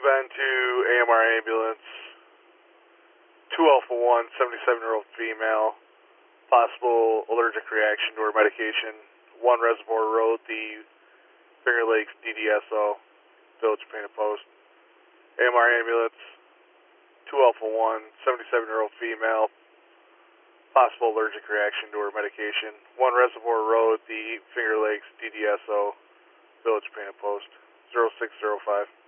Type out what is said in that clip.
Bend to AMR ambulance. 2 Alpha 1, 77-year-old female. Possible allergic reaction to her medication. 1 Reservoir Road, the Finger Lakes DDSO, Village Painted Post. AMR ambulance. 2 Alpha 1, 77-year-old female. Possible allergic reaction to her medication. 1 Reservoir Road, the Finger Lakes DDSO, Village Painted Post. 0605.